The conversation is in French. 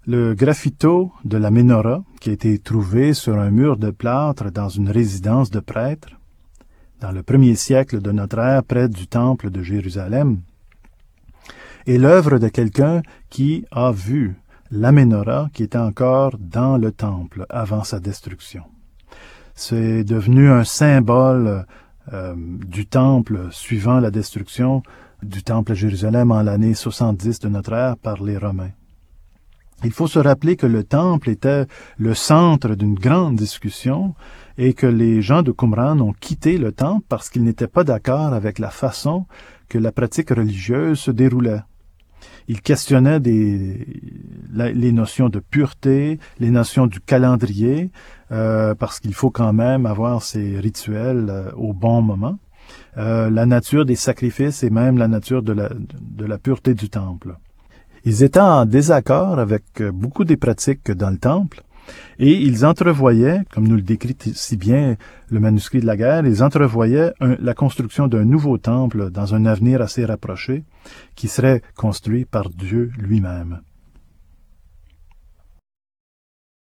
Le graffito de la Ménorah, qui a été trouvé sur un mur de plâtre dans une résidence de prêtre, dans le 1er siècle de notre ère, près du temple de Jérusalem, est l'œuvre de quelqu'un qui a vu la Ménorah qui était encore dans le temple avant sa destruction. C'est devenu un symbole du temple suivant la destruction du temple à Jérusalem en l'année 70 de notre ère par les Romains. Il faut se rappeler que le temple était le centre d'une grande discussion et que les gens de Qumran ont quitté le temple parce qu'ils n'étaient pas d'accord avec la façon que la pratique religieuse se déroulait. Ils questionnaient les notions de pureté, les notions du calendrier, parce qu'il faut quand même avoir ces rituels au bon moment, la nature des sacrifices et même la nature de la pureté du temple. Ils étaient en désaccord avec beaucoup des pratiques dans le temple, et ils entrevoyaient, comme nous le décrit si bien le manuscrit de la guerre, ils entrevoyaient la construction d'un nouveau temple dans un avenir assez rapproché, qui serait construit par Dieu lui-même.